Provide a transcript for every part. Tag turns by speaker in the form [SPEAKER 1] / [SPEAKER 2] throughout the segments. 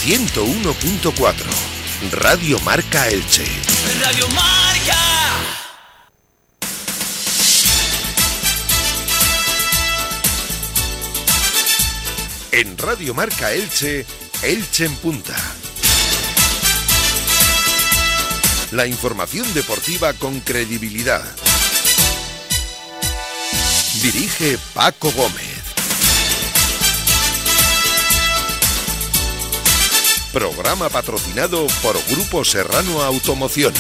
[SPEAKER 1] 101.4. Radio Marca Elche.
[SPEAKER 2] Radio Marca.
[SPEAKER 1] En Radio Marca Elche, Elche en Punta. La información deportiva con credibilidad. Dirige Paco Gómez. Programa patrocinado por Grupo Serrano Automoción.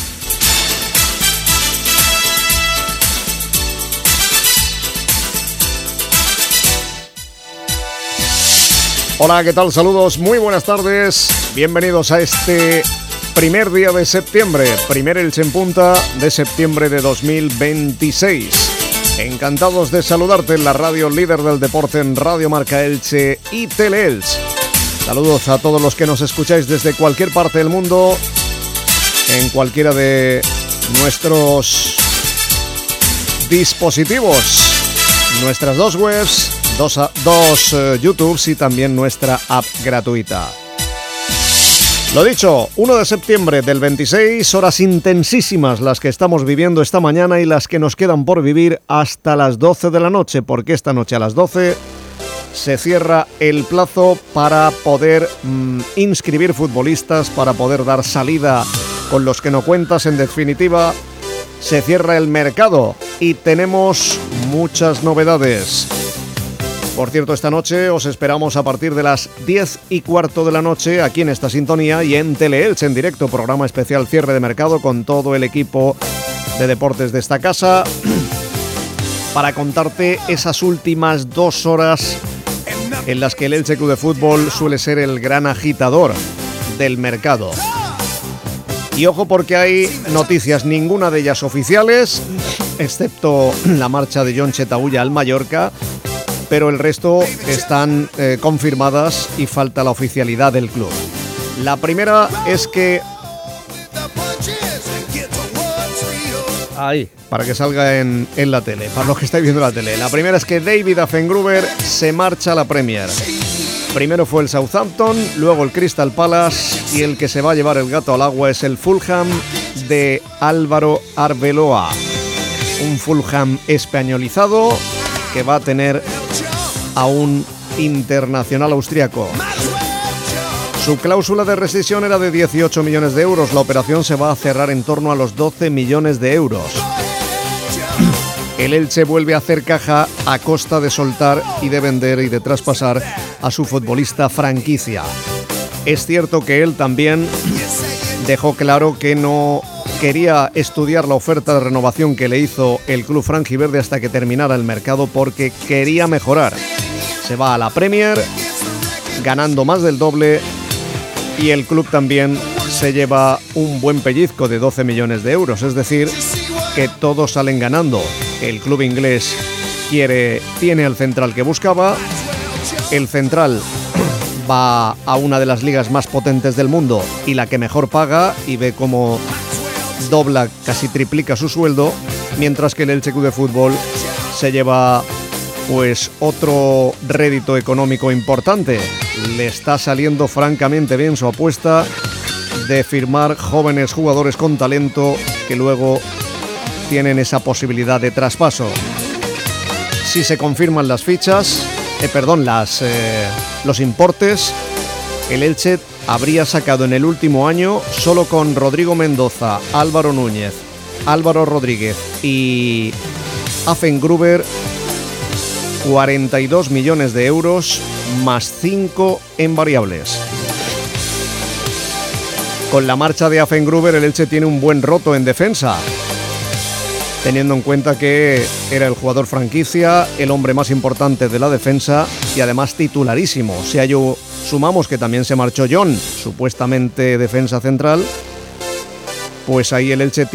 [SPEAKER 3] Hola, ¿qué tal? Saludos, muy buenas tardes. Bienvenidos a este primer día de septiembre, primer Elche en Punta de septiembre de 2026. Encantados de saludarte en la radio líder del deporte en Radio Marca Elche y Teleelch. Saludos a todos los que nos escucháis desde cualquier parte del mundo, en cualquiera de nuestros dispositivos, nuestras dos webs, dos YouTubes y también nuestra app gratuita. Lo dicho, 1 de septiembre del 26, horas intensísimas las que estamos viviendo esta mañana y las que nos quedan por vivir hasta las 12 de la noche, porque esta noche a las 12 se cierra el plazo para poder inscribir futbolistas, para poder dar salida con los que no cuentas. En definitiva, se cierra el mercado y tenemos muchas novedades. Por cierto, esta noche os esperamos a partir de las 10:15 de la noche aquí en esta sintonía y en Teleelch en directo, programa especial cierre de mercado con todo el equipo de deportes de esta casa para contarte esas últimas 2 horas en las que el Elche Club de Fútbol suele ser el gran agitador del mercado. Y ojo, porque hay noticias, ninguna de ellas oficiales, excepto la marcha de Jon Chetauya al Mallorca, pero el resto están confirmadas y falta la oficialidad del club. La primera es que... Ahí, para que salga en la tele, para los que estáis viendo la tele. La primera es que David Affengruber se marcha a la Premier. Primero fue el Southampton, luego el Crystal Palace y el que se va a llevar el gato al agua es el Fulham de Álvaro Arbeloa. Un Fulham españolizado que va a tener a un internacional austriaco. Su cláusula de rescisión era de 18 millones de euros. La operación se va a cerrar en torno a los 12 millones de euros. El Elche vuelve a hacer caja a costa de soltar y de vender y de traspasar a su futbolista franquicia. Es cierto que él también dejó claro que no quería estudiar la oferta de renovación que le hizo el club franjiverde hasta que terminara el mercado porque quería mejorar. Se va a la Premier ganando más del doble y el club también se lleva un buen pellizco de 12 millones de euros, es decir, que todos salen ganando. El club inglés tiene al central que buscaba, el central va a una de las ligas más potentes del mundo y la que mejor paga y ve cómo dobla, casi triplica su sueldo, mientras que el Elche Club de Fútbol se lleva pues otro rédito económico importante. Le está saliendo francamente bien su apuesta de firmar jóvenes jugadores con talento que luego tienen esa posibilidad de traspaso. Si se confirman las fichas, los importes, el Elche habría sacado en el último año solo con Rodrigo Mendoza, Álvaro Núñez, Álvaro Rodríguez y Affengruber 42 millones de euros más 5 en variables. Con la marcha de Affengruber, el Elche tiene un buen roto en defensa, teniendo en cuenta que era el jugador franquicia, el hombre más importante de la defensa y además titularísimo. Si a ello sumamos que también se marchó Jon, supuestamente defensa central, pues ahí el Elche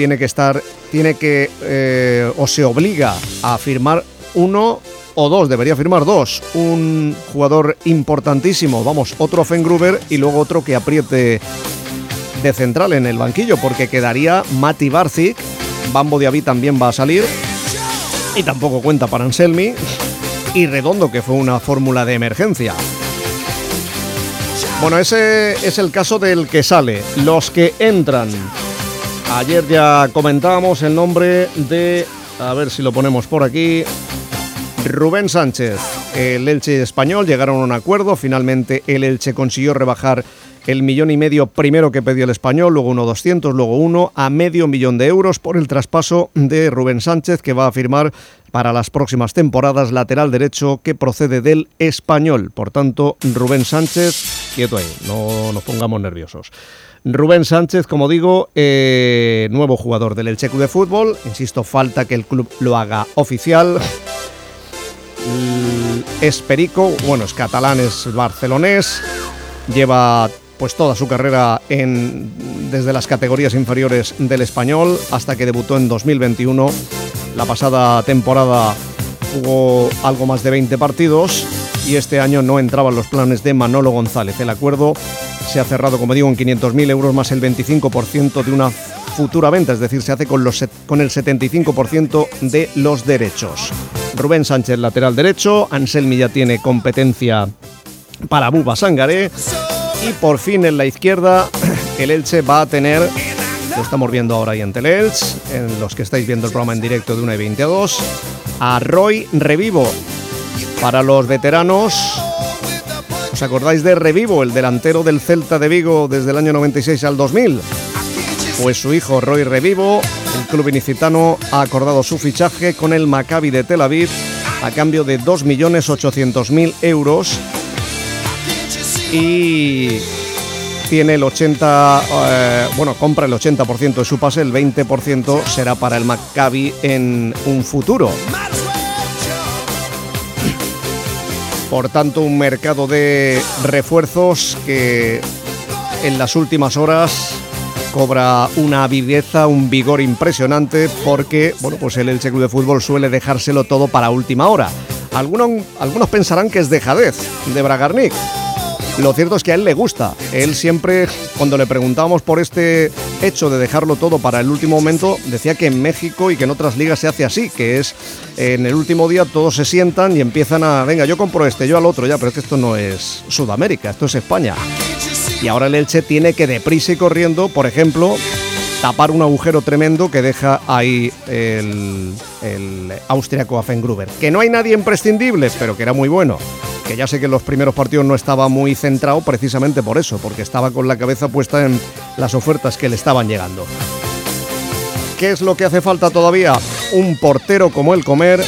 [SPEAKER 3] o se obliga a firmar uno o dos, debería firmar dos. Un jugador importantísimo, otro Affengruber y luego otro que apriete de central en el banquillo, porque quedaría Mati Barcic. Bambo Diaby también va a salir y tampoco cuenta para Anselmi, y Redondo, que fue una fórmula de emergencia. Bueno, ese es el caso del que sale. Los que entran. Ayer ya comentábamos el nombre de... A ver si lo ponemos por aquí. Rubén Sánchez. El Elche Español llegaron a un acuerdo. Finalmente el Elche consiguió rebajar el 1,5 millón primero que pedía el Español, luego 1.200.000, luego 1 a $500.000 euros por el traspaso de Rubén Sánchez, que va a firmar para las próximas temporadas, lateral derecho que procede del Español. Por tanto, Rubén Sánchez, quieto ahí, no nos pongamos nerviosos. Rubén Sánchez, como digo, nuevo jugador del Elche Club de Fútbol. Insisto, falta que el club lo haga oficial. Es perico, bueno, es catalán, es barcelonés, lleva pues toda su carrera desde las categorías inferiores del Español hasta que debutó en 2021. La pasada temporada jugó algo más de 20 partidos y este año no entraban los planes de Manolo González. El acuerdo se ha cerrado, como digo, en 500.000 euros más el 25% de una futura venta, es decir, se hace con el 75% de los derechos. Rubén Sánchez, lateral derecho. Anselmi ya tiene competencia para Buba Sangaré. Y por fin en la izquierda el Elche va a tener, lo estamos viendo ahora ahí en Teleelch, en los que estáis viendo el programa en directo de 1:20 a 2, a Roy Revivo. Para los veteranos, ¿os acordáis de Revivo, el delantero del Celta de Vigo desde el año 96 al 2000? Pues su hijo Roy Revivo, el club ilicitano ha acordado su fichaje con el Maccabi de Tel Aviv a cambio de 2.800.000 euros. Y tiene el 80%, compra el 80% de su pase, el 20% será para el Maccabi en un futuro. Por tanto, un mercado de refuerzos que en las últimas horas cobra una viveza, un vigor impresionante, porque pues el Elche Club de Fútbol suele dejárselo todo para última hora. Algunos pensarán que es dejadez de Bragarnik. Lo cierto es que a él le gusta. Él siempre, cuando le preguntábamos por este hecho de dejarlo todo para el último momento, decía que en México y que en otras ligas se hace así, que es en el último día todos se sientan y empiezan a, venga, yo compro este, yo al otro, ya, pero es que esto no es Sudamérica, esto es España. Y ahora el Elche tiene que deprisa y corriendo, por ejemplo, tapar un agujero tremendo que deja ahí el austriaco Affengruber. Que no hay nadie imprescindible, pero que era muy bueno. Que ya sé que en los primeros partidos no estaba muy centrado precisamente por eso, porque estaba con la cabeza puesta en las ofertas que le estaban llegando. ¿Qué es lo que hace falta todavía? Un portero como el Comer,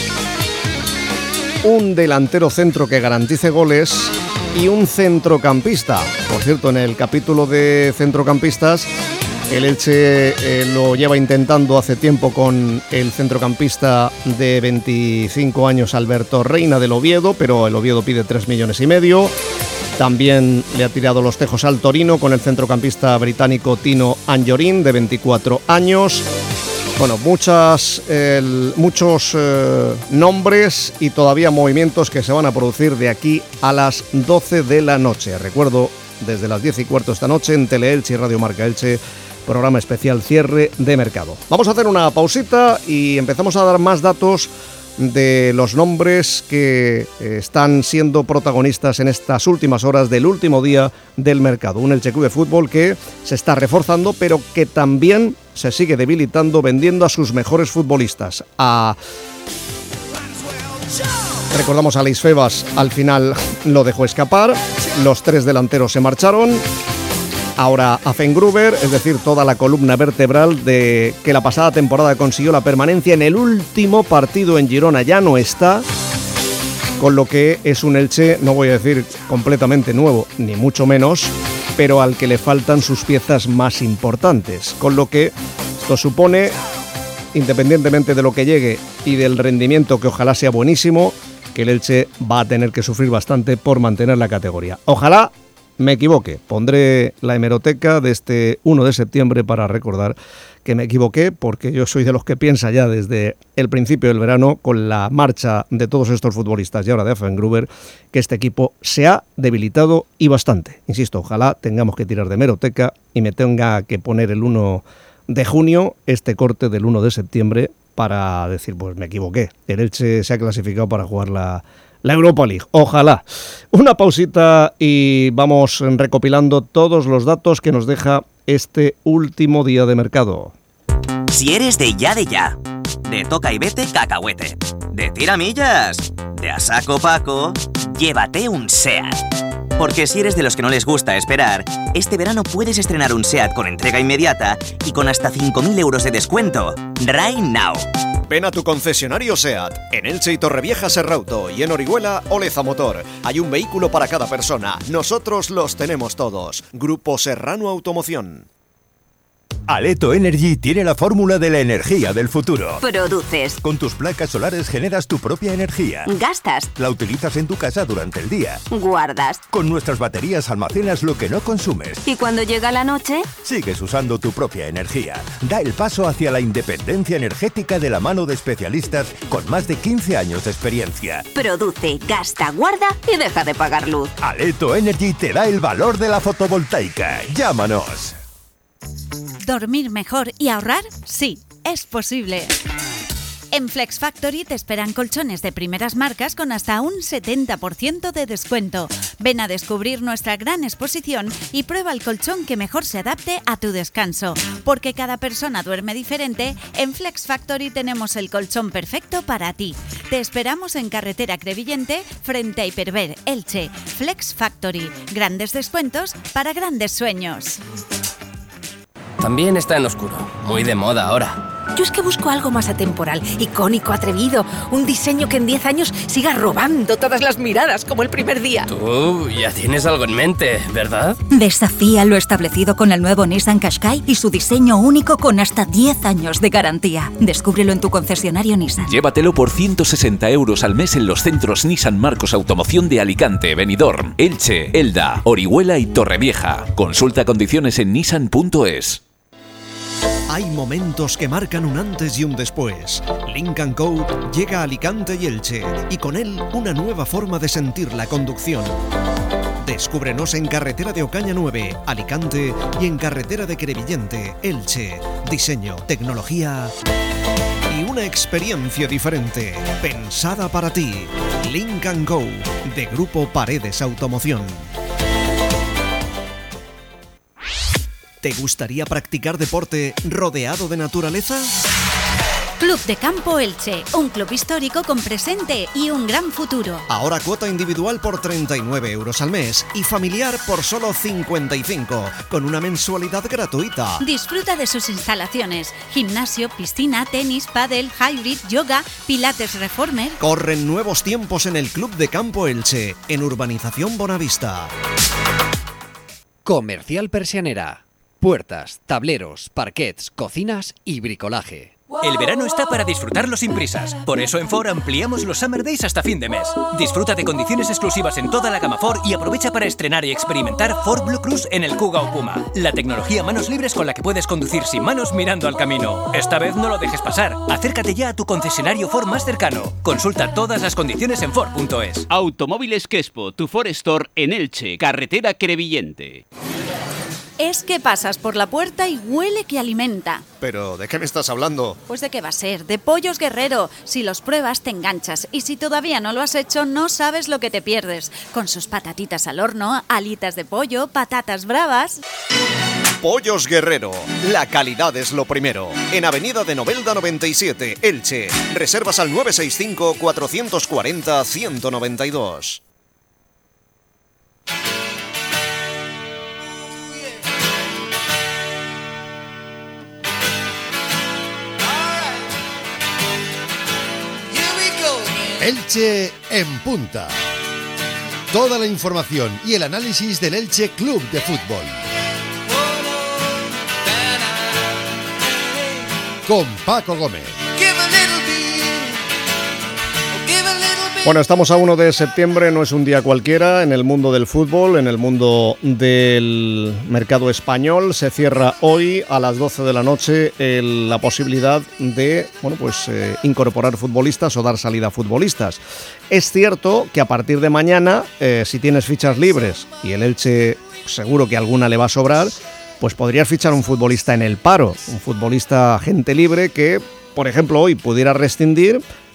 [SPEAKER 3] un delantero centro que garantice goles y un centrocampista. Por cierto, en el capítulo de centrocampistas, el Elche lo lleva intentando hace tiempo con el centrocampista de 25 años, Alberto Reina del Oviedo, pero el Oviedo pide 3,5 millones. También le ha tirado los tejos al Torino con el centrocampista británico Tino Anjorin, de 24 años. Bueno, muchos nombres y todavía movimientos que se van a producir de aquí a las 12 de la noche. Recuerdo, desde las 10:15 esta noche en Teleelche y Radio Marca Elche, programa especial cierre de mercado. Vamos a hacer una pausita y empezamos a dar más datos de los nombres que están siendo protagonistas en estas últimas horas del último día del mercado. Un Elche Club de Fútbol que se está reforzando, pero que también se sigue debilitando vendiendo a sus mejores futbolistas. Recordamos a Alex Febas, al final lo dejó escapar, los 3 delanteros se marcharon. Ahora Affengruber, es decir, toda la columna vertebral de que la pasada temporada consiguió la permanencia en el último partido en Girona, ya no está, con lo que es un Elche, no voy a decir completamente nuevo, ni mucho menos, pero al que le faltan sus piezas más importantes, con lo que esto supone, independientemente de lo que llegue y del rendimiento que ojalá sea buenísimo, que el Elche va a tener que sufrir bastante por mantener la categoría. Ojalá me equivoque, pondré la hemeroteca de este 1 de septiembre para recordar que me equivoqué, porque yo soy de los que piensa ya desde el principio del verano, con la marcha de todos estos futbolistas y ahora de Affengruber, que este equipo se ha debilitado y bastante. Insisto, ojalá tengamos que tirar de hemeroteca y me tenga que poner el 1 de junio, este corte del 1 de septiembre, para decir, pues me equivoqué. El Elche se ha clasificado para jugar la la Europa League. Ojalá. Una pausita y vamos recopilando todos los datos que nos deja este último día de mercado.
[SPEAKER 4] Si eres de ya, de toca y vete cacahuete, de tiramillas, de a saco Paco, llévate un SEAT. Porque si eres de los que no les gusta esperar, este verano puedes estrenar un SEAT con entrega inmediata y con hasta 5.000 euros de descuento. Right now.
[SPEAKER 3] Ven a tu concesionario SEAT, en Elche y Torrevieja Serrauto, y en Orihuela Oleza Motor. Hay un vehículo para cada persona. Nosotros los tenemos todos. Grupo Serrano Automoción.
[SPEAKER 5] Aleto Energy tiene la fórmula de la energía del futuro.
[SPEAKER 6] Produces.
[SPEAKER 5] Con tus placas solares generas tu propia energía.
[SPEAKER 6] Gastas.
[SPEAKER 5] La utilizas en tu casa durante el día.
[SPEAKER 6] Guardas.
[SPEAKER 5] Con nuestras baterías almacenas lo que no consumes.
[SPEAKER 6] ¿Y cuando llega la noche?
[SPEAKER 5] Sigues usando tu propia energía. Da el paso hacia la independencia energética de la mano de especialistas con más de 15 años de experiencia.
[SPEAKER 6] Produce, gasta, guarda y deja de pagar luz.
[SPEAKER 5] Aleto Energy te da el valor de la fotovoltaica. Llámanos.
[SPEAKER 7] ¿Dormir mejor y ahorrar? Sí, es posible. En Flex Factory te esperan colchones de primeras marcas con hasta un 70% de descuento. Ven a descubrir nuestra gran exposición y prueba el colchón que mejor se adapte a tu descanso. Porque cada persona duerme diferente, en Flex Factory tenemos el colchón perfecto para ti. Te esperamos en Carretera Crevillente, frente a Hiperver, Elche. Flex Factory. Grandes descuentos para grandes sueños.
[SPEAKER 8] También está en oscuro, muy de moda ahora.
[SPEAKER 9] Yo es que busco algo más atemporal, icónico, atrevido, un diseño que en 10 años siga robando todas las miradas como el primer día.
[SPEAKER 8] Tú ya tienes algo en mente, ¿verdad?
[SPEAKER 10] Desafía lo establecido con el nuevo Nissan Qashqai y su diseño único con hasta 10 años de garantía. Descúbrelo en tu concesionario Nissan.
[SPEAKER 11] Llévatelo por 160 euros al mes en los centros Nissan Marcos Automoción de Alicante, Benidorm, Elche, Elda, Orihuela y Torrevieja. Consulta condiciones en nissan.es.
[SPEAKER 3] Hay momentos que marcan un antes y un después. Lynk & Co llega a Alicante y Elche, y con él una nueva forma de sentir la conducción. Descúbrenos en Carretera de Ocaña 9, Alicante, y en Carretera de Crevillente, Elche. Diseño, tecnología y una experiencia diferente, pensada para ti. Lynk & Co, de Grupo Paredes Automoción. ¿Te gustaría practicar deporte rodeado de naturaleza?
[SPEAKER 7] Club de Campo Elche, un club histórico con presente y un gran futuro.
[SPEAKER 3] Ahora cuota individual por 39 euros al mes y familiar por solo 55, con una mensualidad gratuita.
[SPEAKER 7] Disfruta de sus instalaciones: gimnasio, piscina, tenis, pádel, hybrid, yoga, pilates reformer.
[SPEAKER 3] Corren nuevos tiempos en el Club de Campo Elche, en Urbanización Bonavista.
[SPEAKER 12] Comercial Persianera. Puertas, tableros, parquets, cocinas y bricolaje.
[SPEAKER 2] El verano está para disfrutarlo sin prisas. Por eso en Ford ampliamos los Summer Days hasta fin de mes. Disfruta de condiciones exclusivas en toda la gama Ford y aprovecha para estrenar y experimentar Ford Blue Cruise en el Kuga o Puma. La tecnología manos libres con la que puedes conducir sin manos mirando al camino. Esta vez no lo dejes pasar. Acércate ya a tu concesionario Ford más cercano. Consulta todas las condiciones en Ford.es.
[SPEAKER 13] Automóviles Quespo, tu Ford Store en Elche, Carretera Crevillente.
[SPEAKER 7] Es que pasas por la puerta y huele que alimenta.
[SPEAKER 3] ¿Pero de qué me estás hablando?
[SPEAKER 7] Pues de qué va a ser, de Pollos Guerrero. Si los pruebas te enganchas y si todavía no lo has hecho no sabes lo que te pierdes. Con sus patatitas al horno, alitas de pollo, patatas bravas.
[SPEAKER 3] Pollos Guerrero, la calidad es lo primero. En Avenida de Novelda 97, Elche. Reservas al 965 440 192.
[SPEAKER 14] Elche en punta. Toda la información y el análisis del Elche Club de Fútbol. Con Paco Gómez.
[SPEAKER 3] Bueno, estamos a 1 de septiembre, no es un día cualquiera en el mundo del fútbol, en el mundo del mercado español. Se cierra hoy a las 12 de la noche la posibilidad de incorporar futbolistas o dar salida a futbolistas. Es cierto que a partir de mañana, si tienes fichas libres, y el Elche seguro que alguna le va a sobrar, pues podrías fichar un futbolista en el paro, un futbolista agente libre que, por ejemplo, hoy pudiera rescindir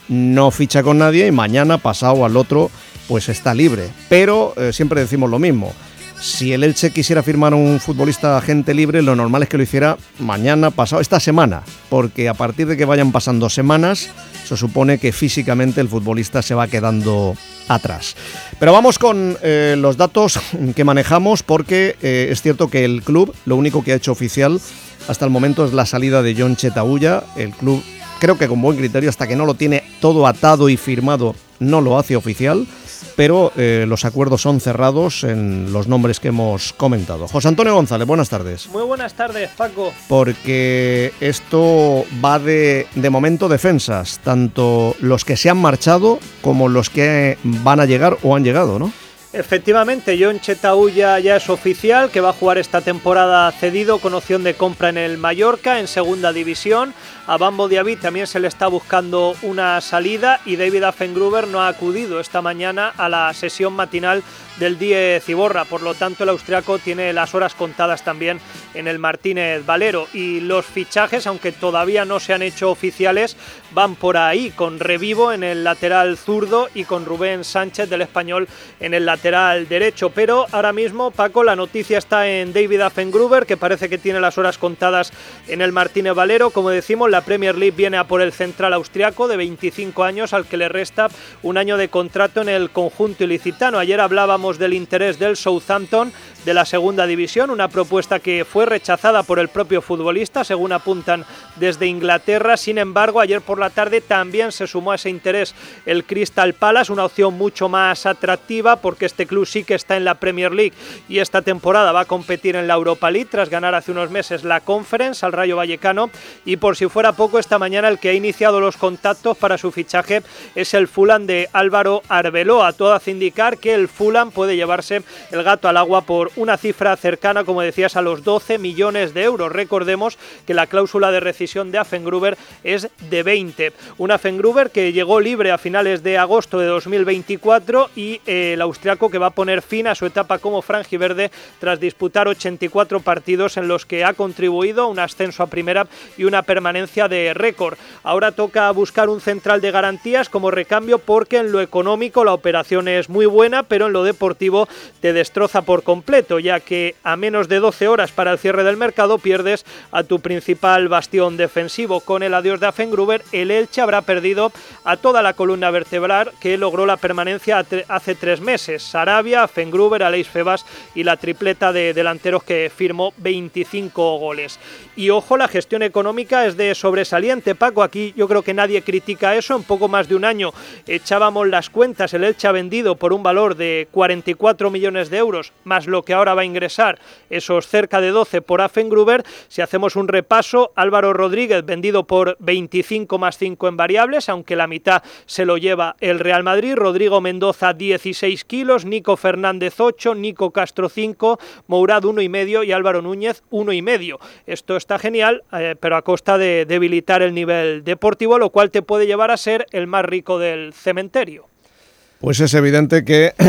[SPEAKER 3] no ficha con nadie y mañana, pasado al otro, pues está libre. Pero siempre decimos lo mismo. Si el Elche quisiera firmar a un futbolista agente libre, lo normal es que lo hiciera mañana, pasado, esta semana, porque a partir de que vayan pasando semanas, se supone que físicamente el futbolista se va quedando atrás. Pero vamos con los datos que manejamos, porque es cierto que el club, lo único que ha hecho oficial hasta el momento es la salida de Jon Chetauya. El club, creo que con buen criterio, hasta que no lo tiene todo atado y firmado, no lo hace oficial. Pero los acuerdos son cerrados en los nombres que hemos comentado. José Antonio González, buenas tardes.
[SPEAKER 15] Muy buenas tardes, Paco.
[SPEAKER 3] Porque esto va de momento defensas, tanto los que se han marchado como los que van a llegar o han llegado, ¿no?
[SPEAKER 15] Efectivamente, Jon Chetauya ya es oficial, que va a jugar esta temporada cedido con opción de compra en el Mallorca, en segunda división. A Bambo Diaby también se le está buscando una salida y David Affengruber no ha acudido esta mañana a la sesión matinal del 10 Ciborra, por lo tanto el austriaco tiene las horas contadas también en el Martínez Valero, y los fichajes, aunque todavía no se han hecho oficiales, van por ahí, con Revivo en el lateral zurdo y con Rubén Sánchez del Español en el lateral derecho. Pero ahora mismo, Paco, la noticia está en David Affengruber, que parece que tiene las horas contadas en el Martínez Valero. Como decimos, la Premier League viene a por el central austriaco de 25 años, al que le resta un año de contrato en el conjunto ilicitano. Ayer hablábamos del interés del Southampton de la segunda división, una propuesta que fue rechazada por el propio futbolista, según apuntan desde Inglaterra. Sin embargo, ayer por la tarde también se sumó a ese interés el Crystal Palace, una opción mucho más atractiva, porque este club sí que está en la Premier League y esta temporada va a competir en la Europa League tras ganar hace unos meses la Conference al Rayo Vallecano. Y por si fuera poco, esta mañana el que ha iniciado los contactos para su fichaje es el Fulham de Álvaro Arbeloa. Todo hace indicar que el Fulham puede llevarse el gato al agua por una cifra cercana, como decías, a los 12 millones de euros. Recordemos que la cláusula de rescisión de Affengruber es de 20. Un Affengruber que llegó libre a finales de agosto de 2024 y el austriaco que va a poner fin a su etapa como franjiverde tras disputar 84 partidos en los que ha contribuido a un ascenso a primera y una permanencia de récord. Ahora toca buscar un central de garantías como recambio, porque en lo económico la operación es muy buena, pero en lo deportivo te destroza por completo, ya que a menos de 12 horas para el cierre del mercado pierdes a tu principal bastión defensivo. Con el adiós de Affengruber, el Elche habrá perdido a toda la columna vertebral que logró la permanencia hace 3 meses. Sarabia, Affengruber, Aleix Febas y la tripleta de delanteros que firmó 25 goles. Y ojo, la gestión económica es de sobresaliente, Paco. Aquí yo creo que nadie critica eso. En poco más de un año echábamos las cuentas. El Elche ha vendido por un valor de 44 millones de euros, más lo que ahora va a ingresar, esos cerca de 12 por Affengruber. Si hacemos un repaso, Álvaro Rodríguez vendido por 25 más 5 en variables, aunque la mitad se lo lleva el Real Madrid. Rodrigo Mendoza 16 kilos, Nico Fernández 8, Nico Castro 5, Mourad 1,5 y Álvaro Núñez 1,5. Esto está genial, pero a costa de debilitar el nivel deportivo, lo cual te puede llevar a ser el más rico del cementerio.
[SPEAKER 3] Pues es evidente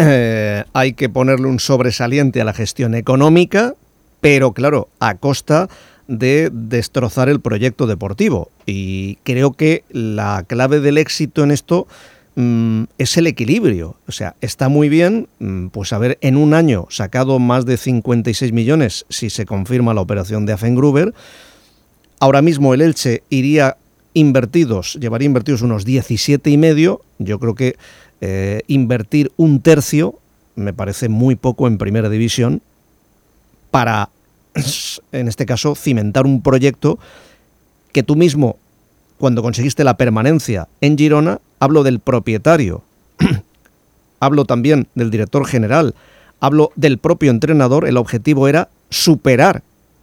[SPEAKER 3] que hay que ponerle un sobresaliente a la gestión económica, pero claro, a costa de destrozar el proyecto deportivo. Y creo que la clave del éxito en esto es el equilibrio. O sea, está muy bien pues haber en un año sacado más de 56 millones si se confirma la operación de Affengruber. Ahora mismo el Elche llevaría invertidos unos 17,5. Yo creo que invertir un tercio me parece muy poco en primera división para, en este caso, cimentar un proyecto que tú mismo, cuando conseguiste la permanencia en Girona, hablo del propietario, hablo también del director general, hablo del propio entrenador, el objetivo era superar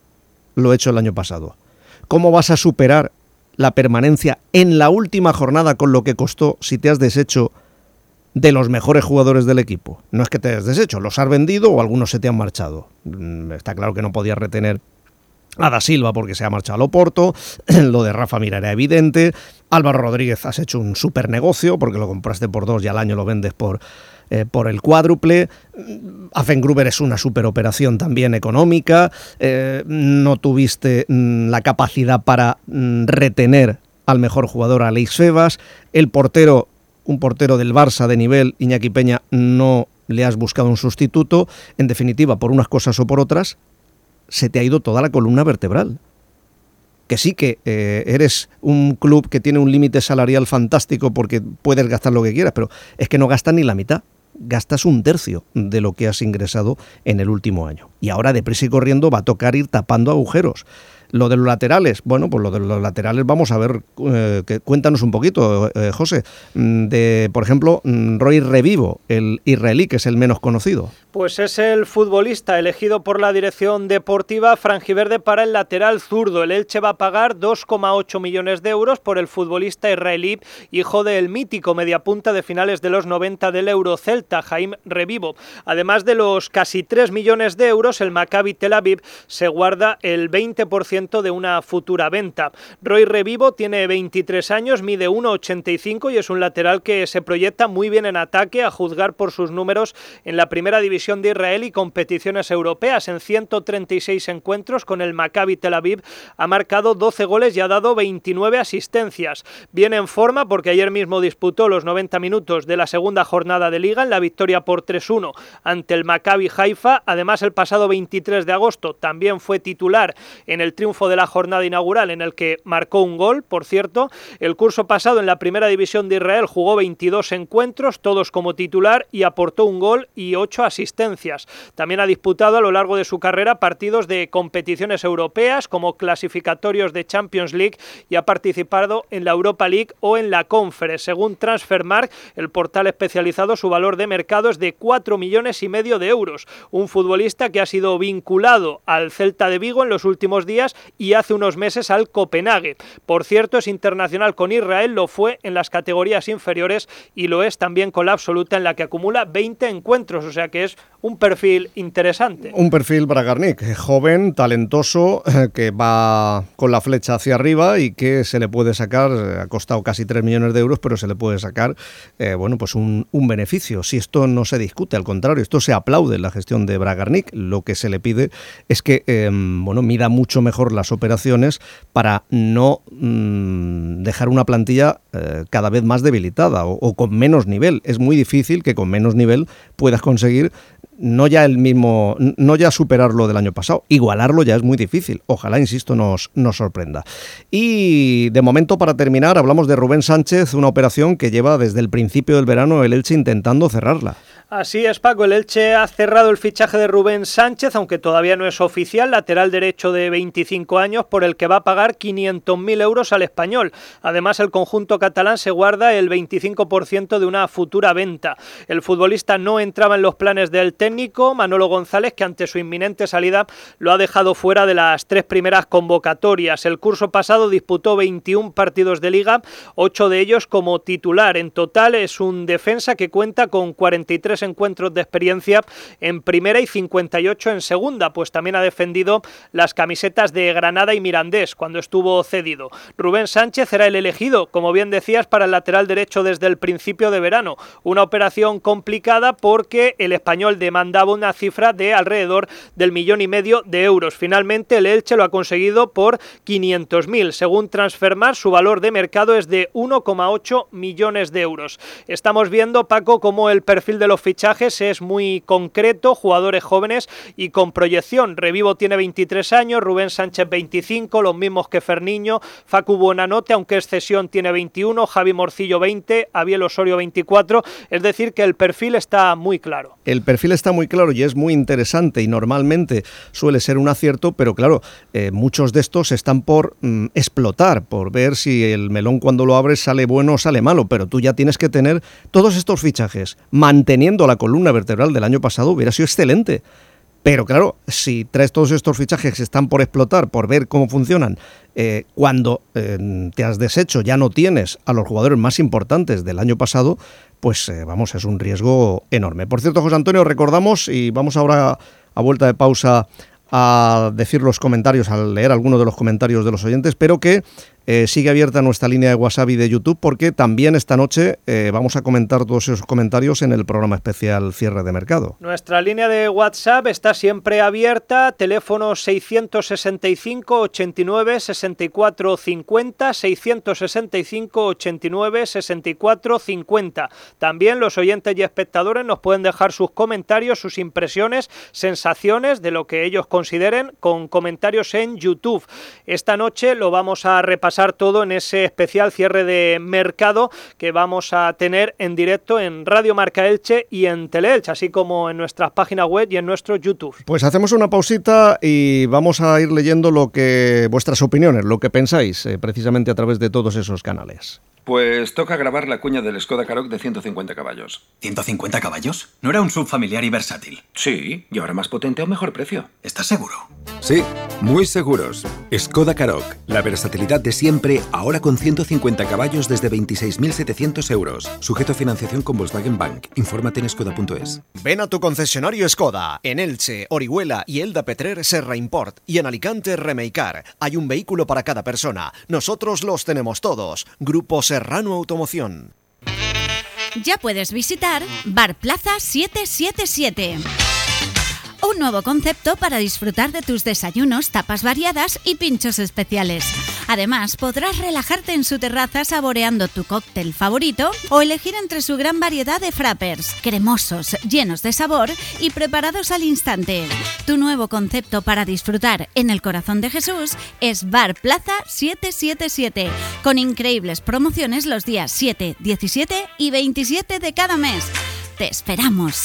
[SPEAKER 3] lo hecho el año pasado. ¿Cómo vas a superar la permanencia en la última jornada con lo que costó si te has deshecho de los mejores jugadores del equipo? No es que te hayas deshecho, los has vendido o algunos se te han marchado. Está claro que no podías retener a Da Silva porque se ha marchado al Oporto, lo de Rafa Mir era evidente, Álvaro Rodríguez has hecho un super negocio porque lo compraste por 2 y al año lo vendes por el cuádruple. Affengruber es una superoperación también económica, no tuviste la capacidad para retener al mejor jugador, Aleix Febas. El portero, un portero del Barça de nivel, Iñaki Peña, no le has buscado un sustituto. En definitiva, por unas cosas o por otras, se te ha ido toda la columna vertebral. Que sí que eres un club que tiene un límite salarial fantástico porque puedes gastar lo que quieras, pero es que no gastas ni la mitad. Gastas un tercio de lo que has ingresado en el último año. Y ahora, deprisa y corriendo, va a tocar ir tapando agujeros. Lo de los laterales, bueno, pues lo de los laterales vamos a ver, cuéntanos un poquito, José, por ejemplo, Roy Revivo, el israelí, que es el menos conocido.
[SPEAKER 15] Pues es el futbolista elegido por la dirección deportiva franjiverde para el lateral zurdo. El Elche va a pagar 2,8 millones de euros por el futbolista israelí, hijo del mítico mediapunta de finales de los 90 del Eurocelta, Haim Revivo. Además de los casi 3 millones de euros, el Maccabi Tel Aviv se guarda el 20% de una futura venta. Roy Revivo tiene 23 años, mide 1,85 y es un lateral que se proyecta muy bien en ataque, a juzgar por sus números en la primera división de Israel y competiciones europeas. En 136 encuentros con el Maccabi Tel Aviv ha marcado 12 goles y ha dado 29 asistencias. Viene en forma porque ayer mismo disputó los 90 minutos de la segunda jornada de Liga en la victoria por 3-1 ante el Maccabi Haifa. Además, el pasado 23 de agosto también fue titular en el triunfo de la jornada inaugural, en el que marcó un gol, por cierto. El curso pasado en la primera división de Israel jugó 22 encuentros, todos como titular, y aportó un gol y 8 asistencias. También ha disputado a lo largo de su carrera partidos de competiciones europeas como clasificatorios de Champions League y ha participado en la Europa League o en la Conference. Según Transfermarkt, el portal especializado, su valor de mercado es de 4,5 millones de euros. Un futbolista que ha sido vinculado al Celta de Vigo en los últimos días y hace unos meses al Copenhague. Por cierto, es internacional con Israel, lo fue en las categorías inferiores y lo es también con la absoluta, en la que acumula 20 encuentros, o sea que es un perfil interesante.
[SPEAKER 3] Un perfil Bragarnik, joven, talentoso, que va con la flecha hacia arriba y que se le puede sacar, ha costado casi 3 millones de euros, pero se le puede sacar pues un beneficio. Si esto no se discute, al contrario, esto se aplaude en la gestión de Bragarnik. Lo que se le pide es que mida mucho mejor las operaciones para no dejar una plantilla cada vez más debilitada o con menos nivel. Es muy difícil que con menos nivel puedas conseguir no ya superar lo del año pasado, igualarlo ya es muy difícil. Ojalá, insisto, nos sorprenda. Y de momento, para terminar, hablamos de Rubén Sánchez, una operación que lleva desde el principio del verano el Elche intentando cerrarla.
[SPEAKER 15] Así es, Paco, el Elche ha cerrado el fichaje de Rubén Sánchez, aunque todavía no es oficial, lateral derecho de 25 años, por el que va a pagar 500.000 euros al Español. Además, el conjunto catalán se guarda el 25% de una futura venta. El futbolista no entraba en los planes del técnico Manolo González, que ante su inminente salida lo ha dejado fuera de las 3 primeras convocatorias. El curso pasado disputó 21 partidos de Liga, 8 de ellos como titular. En total es un defensa que cuenta con 43 encuentros de experiencia en primera y 58 en segunda, pues también ha defendido las camisetas de Granada y Mirandés cuando estuvo cedido. Rubén Sánchez era el elegido, como bien decías, para el lateral derecho desde el principio de verano. Una operación complicada porque el Español demandaba una cifra de alrededor del 1,5 millones de euros. Finalmente el Elche lo ha conseguido por 500.000. Según Transfermarkt, su valor de mercado es de 1,8 millones de euros. Estamos viendo, Paco, cómo el perfil de los fichajes es muy concreto, jugadores jóvenes y con proyección. Revivo tiene 23 años, Rubén Sánchez 25, los mismos que Ferniño, Facu Buonanotte, aunque es cesión, tiene 21, Javi Morcillo 20, Abiel Osorio 24, es decir que el perfil está muy claro.
[SPEAKER 3] El perfil está muy claro y es muy interesante y normalmente suele ser un acierto, pero claro, muchos de estos están por explotar, por ver si el melón cuando lo abres sale bueno o sale malo, pero tú ya tienes que tener todos estos fichajes manteniendo la columna vertebral del año pasado. Hubiera sido excelente. Pero claro, si traes todos estos fichajes que están por explotar, por ver cómo funcionan, cuando te has deshecho, ya no tienes a los jugadores más importantes del año pasado, pues es un riesgo enorme. Por cierto, José Antonio, recordamos, y vamos ahora a vuelta de pausa a decir los comentarios, a leer algunos de los comentarios de los oyentes, pero que sigue abierta nuestra línea de WhatsApp y de YouTube, porque también esta noche vamos a comentar todos esos comentarios en el programa especial Cierre de Mercado.
[SPEAKER 15] Nuestra línea de WhatsApp está siempre abierta, teléfono 665 89 64 50, 665 89 64 50. También los oyentes y espectadores nos pueden dejar sus comentarios, sus impresiones, sensaciones de lo que ellos consideren, con comentarios en YouTube. Esta noche lo vamos a repasar todo en ese especial Cierre de Mercado que vamos a tener en directo en Radio Marca Elche y en Teleelche, así como en nuestras páginas web y en nuestro YouTube.
[SPEAKER 3] Pues hacemos una pausita y vamos a ir leyendo vuestras opiniones, lo que pensáis, precisamente a través de todos esos canales.
[SPEAKER 16] Pues toca grabar la cuña del Skoda Karoq de 150 caballos.
[SPEAKER 17] ¿150 caballos? ¿No era un SUV familiar y versátil?
[SPEAKER 16] Sí, y ahora más potente a un mejor precio.
[SPEAKER 17] ¿Estás seguro?
[SPEAKER 18] Sí, muy seguros. Skoda Karoq, la versatilidad de siempre, ahora con 150 caballos desde 26.700 euros. Sujeto a financiación con Volkswagen Bank. Infórmate en skoda.es.
[SPEAKER 3] Ven a tu concesionario Skoda. En Elche, Orihuela y Elda Petrer, Serra Import. Y en Alicante, Remeicar. Hay un vehículo para cada persona. Nosotros los tenemos todos. Grupo Serrano Automoción.
[SPEAKER 7] Ya puedes visitar Bar Plaza 777. Un nuevo concepto para disfrutar de tus desayunos, tapas variadas y pinchos especiales. Además, podrás relajarte en su terraza saboreando tu cóctel favorito o elegir entre su gran variedad de frappers, cremosos, llenos de sabor y preparados al instante. Tu nuevo concepto para disfrutar en el corazón de Jesús es Bar Plaza 777, con increíbles promociones los días 7, 17 y 27 de cada mes. ¡Te esperamos!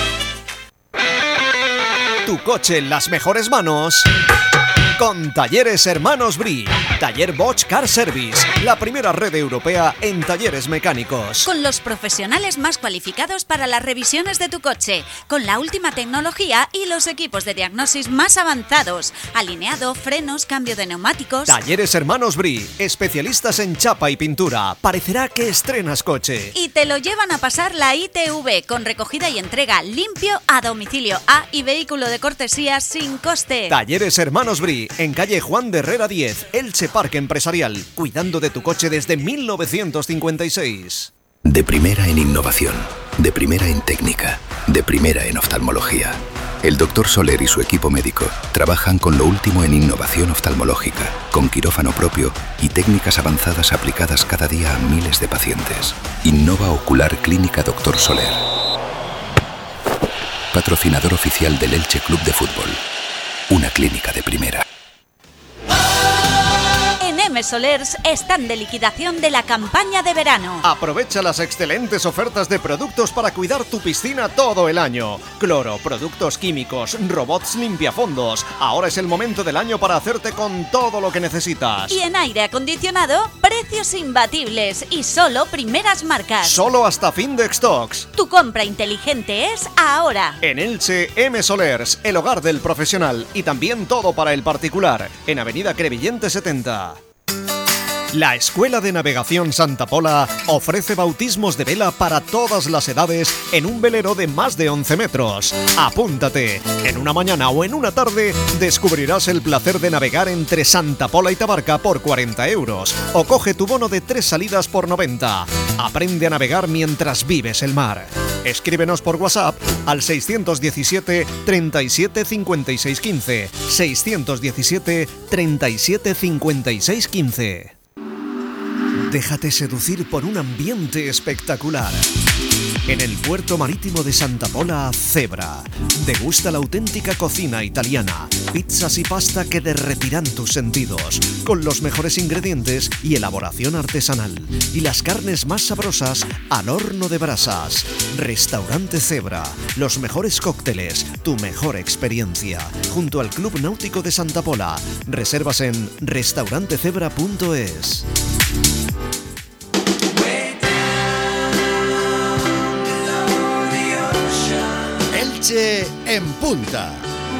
[SPEAKER 3] Tu coche en las mejores manos con Talleres Hermanos Brie. Taller Bosch Car Service, la primera red europea en talleres mecánicos.
[SPEAKER 7] Con los profesionales más cualificados para las revisiones de tu coche, con la última tecnología y los equipos de diagnosis más avanzados. Alineado, frenos, cambio de neumáticos.
[SPEAKER 3] Talleres Hermanos Brie, especialistas en chapa y pintura. Parecerá que estrenas coche.
[SPEAKER 7] Y te lo llevan a pasar la ITV con recogida y entrega limpio a domicilio y vehículo de cortesía sin coste.
[SPEAKER 3] Talleres Hermanos Brie, en calle Juan de Herrera 10, Elche Parque Empresarial, cuidando de tu coche desde 1956.
[SPEAKER 19] De primera en innovación, de primera en técnica, de primera en oftalmología. El Dr. Soler y su equipo médico trabajan con lo último en innovación oftalmológica, con quirófano propio y técnicas avanzadas aplicadas cada día a miles de pacientes. Innova Ocular Clínica Dr. Soler. Patrocinador oficial del Elche Club de Fútbol. Una clínica de primera.
[SPEAKER 7] M Solers están de liquidación de la campaña de verano.
[SPEAKER 3] Aprovecha las excelentes ofertas de productos para cuidar tu piscina todo el año. Cloro, productos químicos, robots limpiafondos. Ahora es el momento del año para hacerte con todo lo que necesitas.
[SPEAKER 7] Y en aire acondicionado, precios imbatibles y solo primeras marcas.
[SPEAKER 3] Solo hasta fin de stocks.
[SPEAKER 7] Tu compra inteligente es ahora.
[SPEAKER 3] En Elche, M Solers, el hogar del profesional y también todo para el particular. En Avenida Crevillente 70. La Escuela de Navegación Santa Pola ofrece bautismos de vela para todas las edades en un velero de más de 11 metros. Apúntate. En una mañana o en una tarde descubrirás el placer de navegar entre Santa Pola y Tabarca por 40 euros. O coge tu bono de 3 salidas por 90. Aprende a navegar mientras vives el mar. Escríbenos por WhatsApp al 617 37 56 15. 617 37 56 15. Déjate seducir por un ambiente espectacular. En el puerto marítimo de Santa Pola, Zebra. Degusta la auténtica cocina italiana. Pizzas y pasta que derretirán tus sentidos. Con los mejores ingredientes y elaboración artesanal. Y las carnes más sabrosas al horno de brasas. Restaurante Zebra. Los mejores cócteles. Tu mejor experiencia. Junto al Club Náutico de Santa Pola. Reservas en restaurantecebra.es.
[SPEAKER 14] Elche en punta.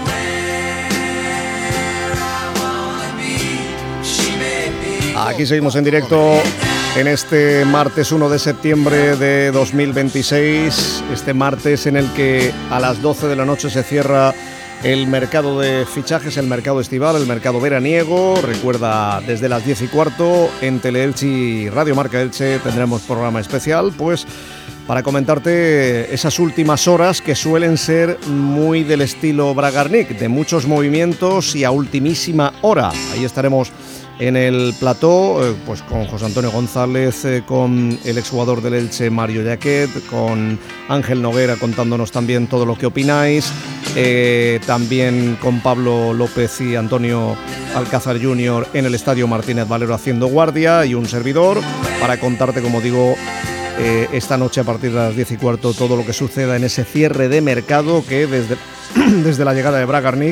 [SPEAKER 3] Aquí seguimos en directo en este martes 1 de septiembre de 2026, este martes en el que a las 12 de la noche se cierra el mercado de fichajes, el mercado estival, el mercado veraniego. Recuerda, desde las 10:15 en Teleelche y Radio Marca Elche tendremos programa especial, pues para comentarte esas últimas horas que suelen ser muy del estilo Bragarnik, de muchos movimientos y a ultimísima hora. Ahí estaremos en el plató, pues con José Antonio González, con el exjugador del Elche Mario Jaquet, con Ángel Noguera contándonos también todo lo que opináis, también con Pablo López y Antonio Alcázar Jr. en el Estadio Martínez Valero haciendo guardia, y un servidor para contarte, como digo, esta noche a partir de las 10:15 todo lo que suceda en ese cierre de mercado que desde la llegada de Bragarnik,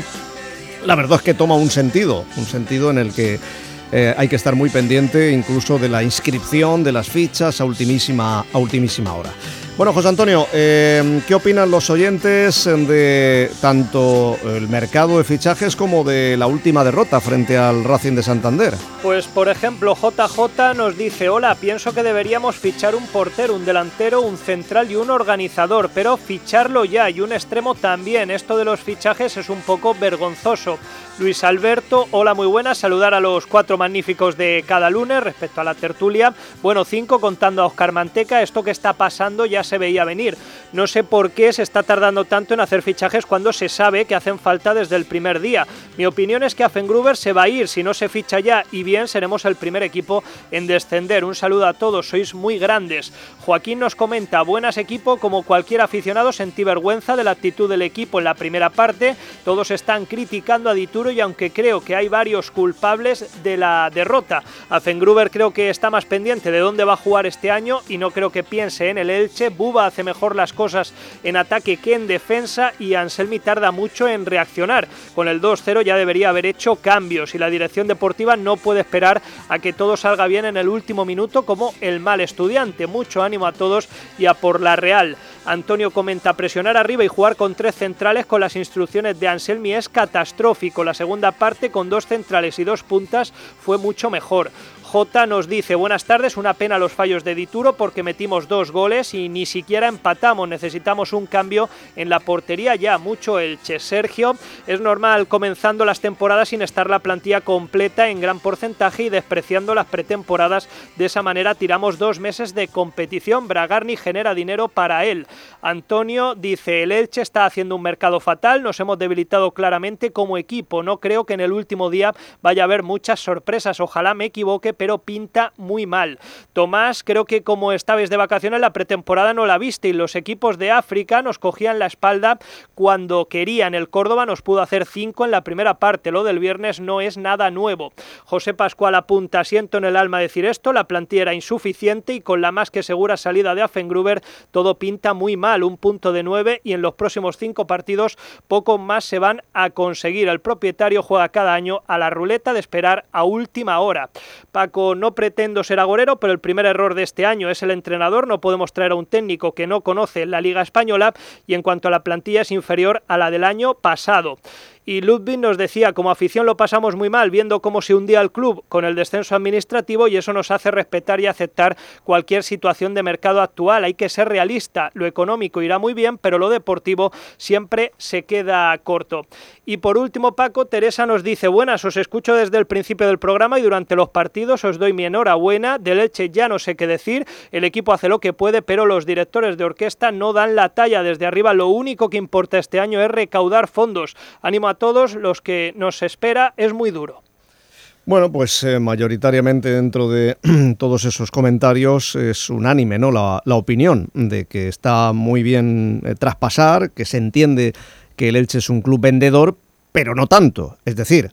[SPEAKER 3] la verdad es que toma un sentido en el que hay que estar muy pendiente incluso de la inscripción de las fichas a ultimísima hora. Bueno, José Antonio, ¿qué opinan los oyentes de tanto el mercado de fichajes como de la última derrota frente al Racing de Santander?
[SPEAKER 15] Pues, por ejemplo, JJ nos dice: hola, pienso que deberíamos fichar un portero, un delantero, un central y un organizador, pero ficharlo ya, y un extremo también. Esto de los fichajes es un poco vergonzoso. Luis Alberto, hola, muy buenas, saludar a los 4 magníficos de cada lunes respecto a la tertulia. Bueno, 5 contando a Óscar Manteca. Esto que está pasando ya se veía venir. No sé por qué se está tardando tanto en hacer fichajes cuando se sabe que hacen falta desde el primer día. Mi opinión es que Affengruber se va a ir si no se ficha ya, y bien, seremos el primer equipo en descender. Un saludo a todos, sois muy grandes. Joaquín nos comenta: buenas equipo, como cualquier aficionado sentí vergüenza de la actitud del equipo en la primera parte. Todos están criticando a Dituro y aunque creo que hay varios culpables de la derrota, Affengruber creo que está más pendiente de dónde va a jugar este año y no creo que piense en el Elche. Buba hace mejor las cosas en ataque que en defensa y Anselmi tarda mucho en reaccionar. Con el 2-0 ya debería haber hecho cambios y la dirección deportiva no puede esperar a que todo salga bien en el último minuto como el mal estudiante. Mucho ánimo a todos y a por la Real. Antonio comenta: presionar arriba y jugar con 3 centrales con las instrucciones de Anselmi es catastrófico. La segunda parte con 2 centrales y 2 puntas fue mucho mejor. J nos dice: buenas tardes, una pena los fallos de Dituro porque metimos 2 goles y ni siquiera empatamos, necesitamos un cambio en la portería ya, mucho Elche. Sergio: es normal comenzando las temporadas sin estar la plantilla completa en gran porcentaje y despreciando las pretemporadas, de esa manera tiramos 2 meses de competición, Bragarnik genera dinero para él. Antonio dice: el Elche está haciendo un mercado fatal, nos hemos debilitado claramente como equipo, no creo que en el último día vaya a haber muchas sorpresas, ojalá me equivoque, pero pinta muy mal. Tomás: creo que como estabais de vacaciones la pretemporada no la viste y los equipos de África nos cogían la espalda cuando querían. El Córdoba nos pudo hacer 5 en la primera parte, lo del viernes no es nada nuevo. José Pascual apunta: siento en el alma decir esto, la plantilla era insuficiente y con la más que segura salida de Affengruber todo pinta muy mal, un punto de 9 y en los próximos 5 partidos poco más se van a conseguir. El propietario juega cada año a la ruleta de esperar a última hora. Paco: no pretendo ser agorero, pero el primer error de este año es el entrenador, no podemos traer a un técnico que no conoce la Liga Española y en cuanto a la plantilla es inferior a la del año pasado. Y Ludwig nos decía: como afición lo pasamos muy mal viendo cómo se hundía el club con el descenso administrativo y eso nos hace respetar y aceptar cualquier situación de mercado actual. Hay que ser realista, lo económico irá muy bien, pero lo deportivo siempre se queda corto. Y por último, Paco, Teresa nos dice: buenas, os escucho desde el principio del programa y durante los partidos os doy mi enhorabuena. Del Elche ya no sé qué decir, el equipo hace lo que puede, pero los directores de orquesta no dan la talla. Desde arriba lo único que importa este año es recaudar fondos. Ánimo a todos, los que nos espera es muy duro.
[SPEAKER 3] Bueno, pues mayoritariamente dentro de todos esos comentarios es unánime, ¿no? La opinión de que está muy bien traspasar, que se entiende que el Elche es un club vendedor, pero no tanto. Es decir,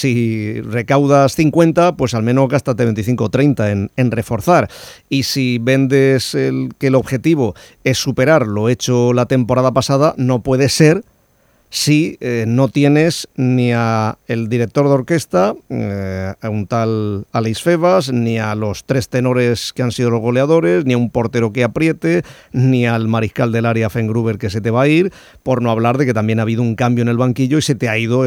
[SPEAKER 3] si recaudas 50, pues al menos gástate 25 o 30 en reforzar. Y si vendes que el objetivo es superar lo hecho la temporada pasada, no puede ser si no tienes ni a el director de orquesta, a un tal Aleix Febas, ni a los 3 tenores que han sido los goleadores, ni a un portero que apriete, ni al mariscal del área Affengruber que se te va a ir, por no hablar de que también ha habido un cambio en el banquillo y se te ha ido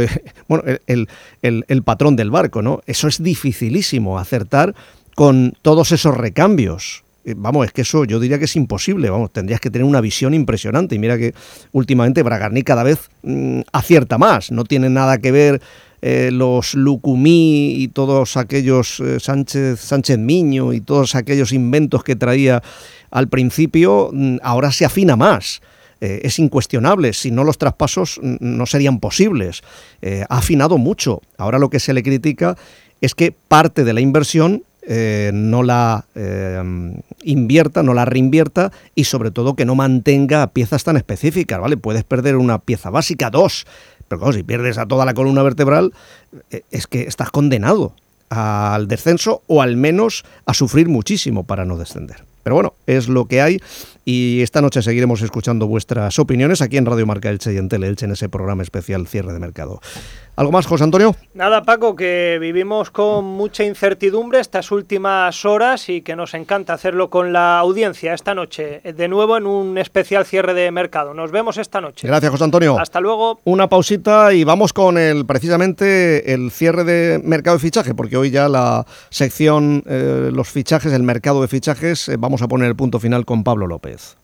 [SPEAKER 3] el patrón del barco, ¿no? Eso es dificilísimo, acertar con todos esos recambios. vamos, es que eso yo diría que es imposible, vamos, tendrías que tener una visión impresionante, y mira que últimamente Bragarni cada vez acierta más, no tiene nada que ver los Lucumí y todos aquellos Sánchez Miño y todos aquellos inventos que traía al principio, ahora se afina más. Es incuestionable, si no los traspasos no serían posibles. Ha afinado mucho. Ahora lo que se le critica es que parte de la inversión no la invierta, no la reinvierta, y sobre todo que no mantenga piezas tan específicas, ¿vale? Puedes perder una pieza básica, 2, pero claro, si pierdes a toda la columna vertebral, es que estás condenado al descenso, o al menos a sufrir muchísimo para no descender. Pero bueno, es lo que hay, y esta noche seguiremos escuchando vuestras opiniones aquí en Radio Marca Elche y en Tele Elche, en ese programa especial Cierre de Mercado. ¿Algo más, José Antonio?
[SPEAKER 15] Nada, Paco, que vivimos con mucha incertidumbre estas últimas horas y que nos encanta hacerlo con la audiencia esta noche, de nuevo en un especial Cierre de Mercado. Nos vemos esta noche.
[SPEAKER 3] Gracias, José Antonio.
[SPEAKER 15] Hasta luego.
[SPEAKER 3] Una pausita y vamos con precisamente el cierre de mercado de fichaje, porque hoy ya la sección, los fichajes, el mercado de fichajes, vamos a poner el punto final con Pablo López.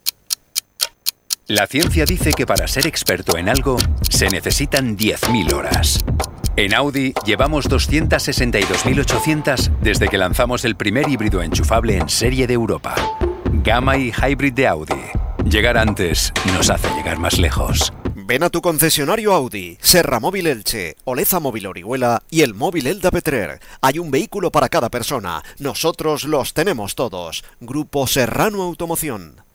[SPEAKER 20] La ciencia dice que para ser experto en algo se necesitan 10.000 horas. En Audi llevamos 262.800 desde que lanzamos el primer híbrido enchufable en serie de Europa. Gamma y Hybrid de Audi. Llegar antes nos hace llegar más lejos.
[SPEAKER 21] Ven a tu concesionario Audi, Serra Móvil Elche, Oleza Móvil Orihuela y el Móvil Elda Petrer. Hay un vehículo para cada persona. Nosotros los tenemos todos. Grupo Serrano Automoción.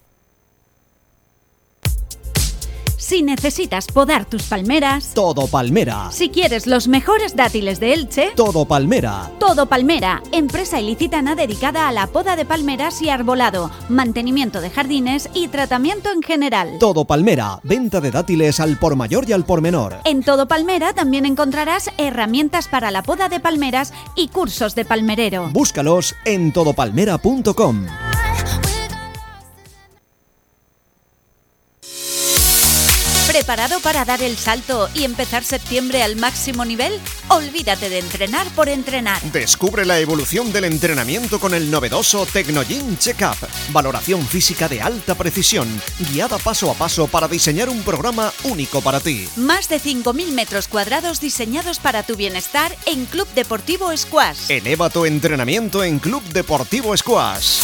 [SPEAKER 7] Si necesitas podar tus palmeras,
[SPEAKER 12] Todo Palmera.
[SPEAKER 7] si quieres los mejores dátiles de Elche,
[SPEAKER 12] Todo Palmera.
[SPEAKER 7] Todo Palmera, empresa ilicitana dedicada a la poda de palmeras y arbolado, mantenimiento de jardines y tratamiento en general.
[SPEAKER 12] Todo Palmera. Venta de dátiles al por mayor y al por menor.
[SPEAKER 7] En Todo Palmera también encontrarás herramientas para la poda de palmeras y cursos de palmerero.
[SPEAKER 12] Búscalos en todopalmera.com.
[SPEAKER 7] ¿Preparado para dar el salto y empezar septiembre al máximo nivel? Olvídate de entrenar por entrenar.
[SPEAKER 21] Descubre la evolución del entrenamiento con el novedoso Tecnogym Checkup. Valoración física de alta precisión, guiada paso a paso para diseñar un programa único para ti.
[SPEAKER 7] Más de 5.000 metros cuadrados diseñados para tu bienestar en Club Deportivo Squash.
[SPEAKER 21] Eleva tu entrenamiento en Club Deportivo Squash.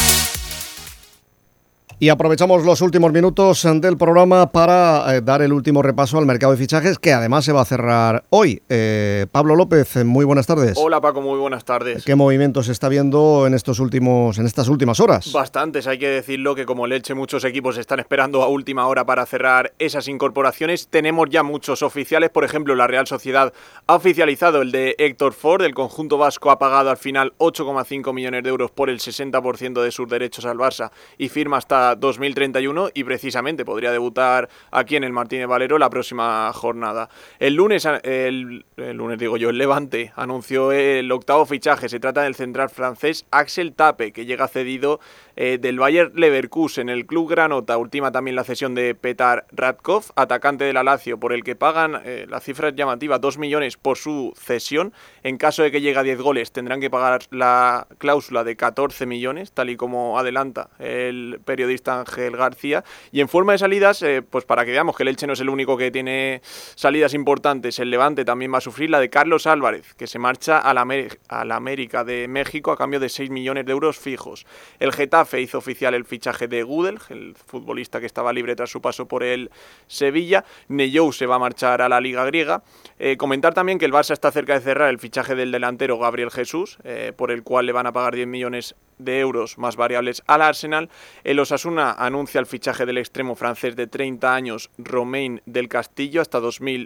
[SPEAKER 3] Y aprovechamos los últimos minutos del programa para dar el último repaso al mercado de fichajes, que además se va a cerrar hoy. Pablo López, muy buenas tardes.
[SPEAKER 22] Hola Paco, muy buenas tardes.
[SPEAKER 3] ¿Qué movimientos se está viendo en estas últimas horas?
[SPEAKER 22] Bastantes, hay que decirlo, que como el Elche muchos equipos están esperando a última hora para cerrar esas incorporaciones. Tenemos ya muchos oficiales, por ejemplo la Real Sociedad ha oficializado el de Héctor Ford, el conjunto vasco ha pagado al final 8,5 millones de euros por el 60% de sus derechos al Barça y firma hasta 2031 y precisamente podría debutar aquí en el Martínez Valero la próxima jornada. El lunes el Levante anunció el octavo fichaje. Se trata del central francés Axel Tape, que llega cedido del Bayer Leverkusen. El club granota ultima también la cesión de Petar Radkov, atacante de la Lazio, por el que pagan la cifra llamativa 2 millones por su cesión. En caso de que llegue a 10 goles tendrán que pagar la cláusula de 14 millones, tal y como adelanta el periodista Ángel García. Y en forma de salidas, pues para que veamos que el Elche no es el único que tiene salidas importantes, el Levante también va a sufrir la de Carlos Álvarez, que se marcha a la América de México a cambio de 6 millones de euros fijos. El Getafe hizo oficial el fichaje de Gudel, el futbolista que estaba libre tras su paso por el Sevilla. Neyou se va a marchar a la Liga griega. Comentar también que el Barça está cerca de cerrar el fichaje del delantero Gabriel Jesús, por el cual le van a pagar 10 millones de euros más variables al Arsenal. El Osasuna anuncia el fichaje del extremo francés de 30 años Romain del Castillo hasta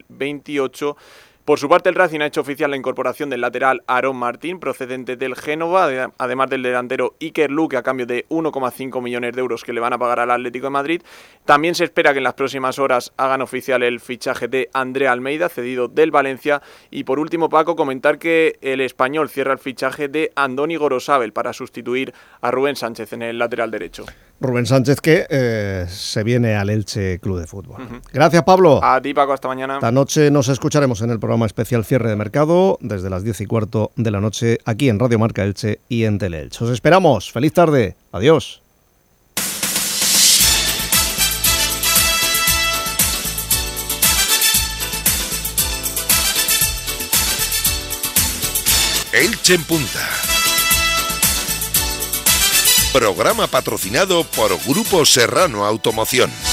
[SPEAKER 22] 2028. Por su parte, el Racing ha hecho oficial la incorporación del lateral Aarón Martín, procedente del Génova, además del delantero Iker Luque, a cambio de 1,5 millones de euros que le van a pagar al Atlético de Madrid. También se espera que en las próximas horas hagan oficial el fichaje de André Almeida, cedido del Valencia. Y por último, Paco, comentar que el Español cierra el fichaje de Andoni Gorosabel para sustituir a Rubén Sánchez en el lateral derecho.
[SPEAKER 3] Rubén Sánchez, que se viene al Elche Club de Fútbol. Gracias, Pablo.
[SPEAKER 22] A ti, Paco, hasta mañana.
[SPEAKER 3] Esta noche nos escucharemos en el programa especial Cierre de Mercado desde las 10:15 de la noche aquí en Radio Marca Elche y en Tele Elche. Os esperamos. ¡Feliz tarde! Adiós.
[SPEAKER 1] Elche en Punta. Programa patrocinado por Grupo Serrano Automoción.